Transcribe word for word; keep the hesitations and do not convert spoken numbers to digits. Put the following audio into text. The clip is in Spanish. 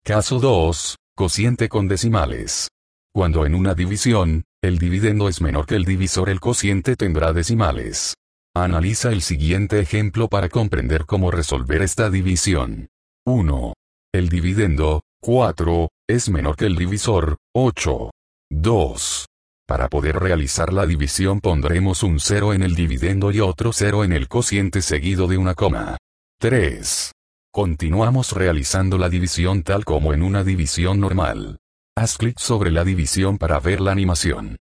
Caso dos. Cociente con decimales. Cuando en una división, el dividendo es menor que el divisor, el cociente tendrá decimales. Analiza el siguiente ejemplo para comprender cómo resolver esta división. uno. El dividendo, cuatro, es menor que el divisor, ocho. dos. Para poder realizar la división pondremos un cero en el dividendo y otro cero en el cociente seguido de una coma. tres. Continuamos realizando la división tal como en una división normal. Haz clic sobre la división para ver la animación.